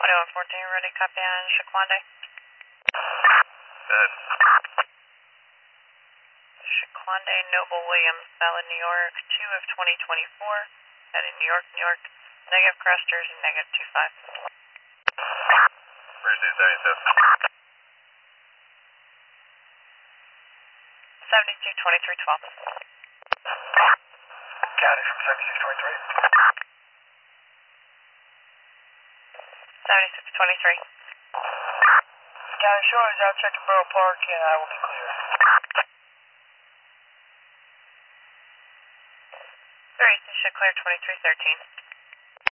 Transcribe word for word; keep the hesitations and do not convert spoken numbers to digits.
twenty-one fourteen, ready, copy on Shaquande. Good. Shaquande Noble Williams, Ballad, New York, two of twenty twenty-four, heading New York, New York, negative crusters and negative two five. Thursday, seventy-two. seventy-two twenty-three twelve. County from seventy-six twenty-three. seventy-six twenty-three. County Shore is out checking Borough Park and I will be clear. three, should clear twenty-three thirteen.